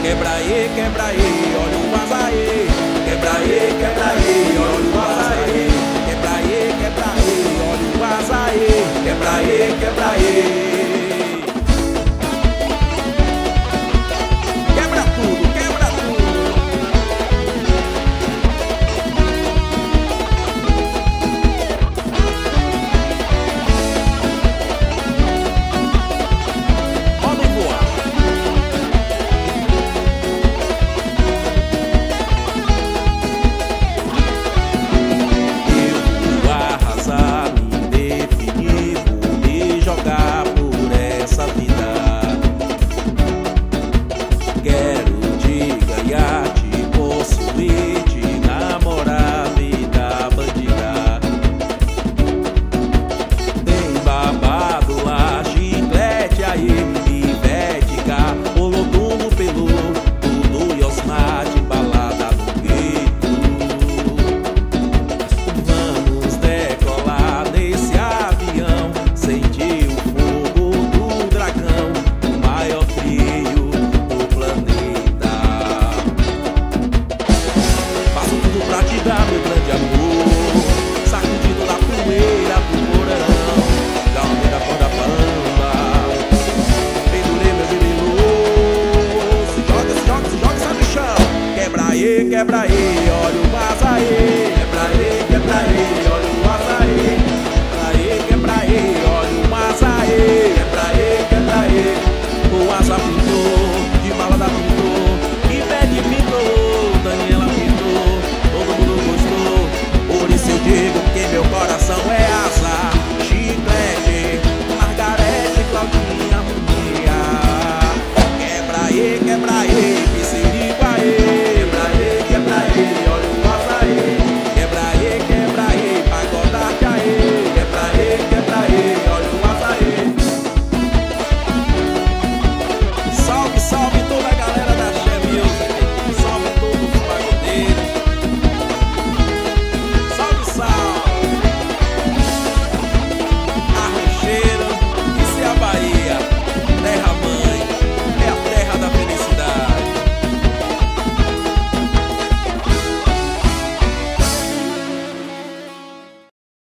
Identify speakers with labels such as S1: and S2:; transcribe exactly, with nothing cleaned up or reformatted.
S1: Quebra aí, quebra aí, olha o vaza aí. Quebra aí, quebra aí, olha o vaza aí. Quebra aí, quebra aí, olha o vaza aí. Quebra aí, quebra aí. Quebra tudo, quebra tudo. Pode voar. Jogar por essa vida. Quero te ganhar, te possuir, te namorar, vida bandida. Tem babado lá, chiclete aí, pivete cá, Olodumbo, Pelu, tudo e Osmar de balada no gueto. Vamos decolar nesse avião, sentir meu grande amor, sacudido da poeira do porão, da almeida corda bamba, pendurei meu bebelô. Se joga, se joga, se joga, sai no chão. Quebra aí, quebra aí.